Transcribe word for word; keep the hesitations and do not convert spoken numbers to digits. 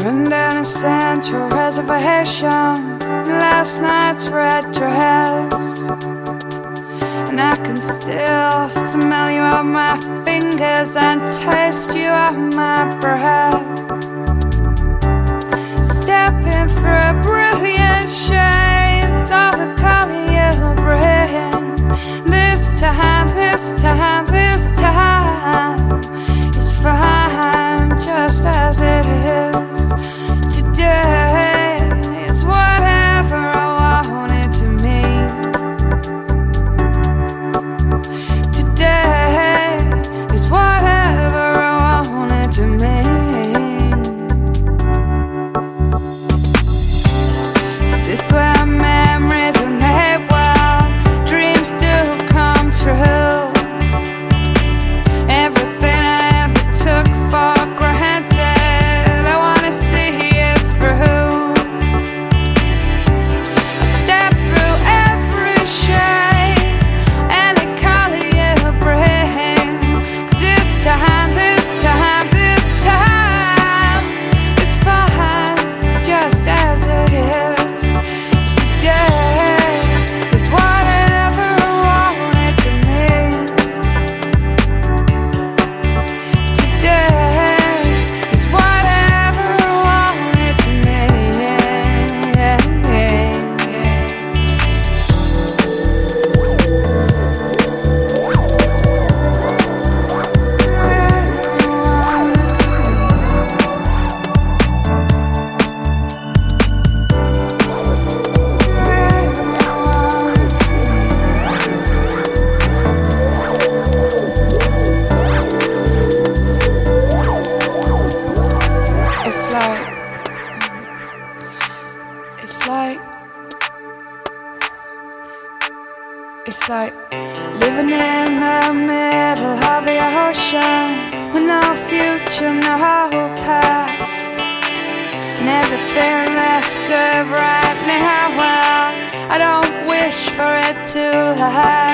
Run down a central reservation in last night's red dress, and I can still smell you on my fingers and taste you on my breath. Stepping through brilliant shades of the color you bring. This time, this time, this time, it's fine just as it is. Today, it's whatever I want it to mean. Today, is whatever I want it to mean. Is this where memories are made well, dreams do come true? Everything I ever took for granted, I wanna see it through. I step through every shade and the color you bring. 'Cause this time, this time, this time, it's fine just as it is. Today is whatever I want it to mean. Today is whatever I want it to It's like, it's like, it's like living in the middle of the ocean with no future, no past, and everything that's good right now. Well, I don't wish for it to last.